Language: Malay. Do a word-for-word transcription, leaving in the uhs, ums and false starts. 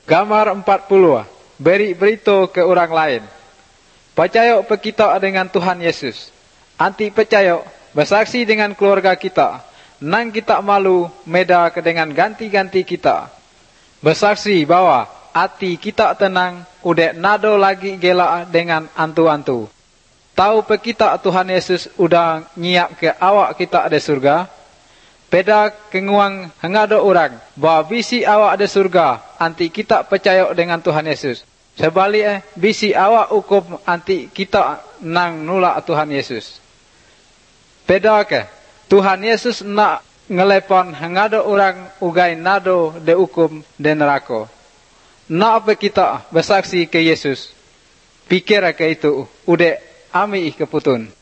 Gambar empat puluh. Beri berita ke orang lain. Percaya pe kita dengan Tuhan Yesus. Anti percaya, bersaksi dengan keluarga kita. Nang kita malu, meda ke dengan ganti-ganti kita. Bersaksi bahwa hati kita tenang, udek nado lagi gela dengan antu-antu. Tahu pe kita Tuhan Yesus udah nyiap ke awak kita ada surga. Peda kenguang hengado orang, bahwa bisi awak ada surga, anti kita percaya dengan Tuhan Yesus. Sebaliknya, bisi awak hukum anti kita nang nolak Tuhan Yesus. Peda ke? Tuhan Yesus nak ngelepon hengado orang ugai nado de hukum de neraka. Nak apa kita bersaksi ke Yesus? Pikir ke itu, udah ami keputun.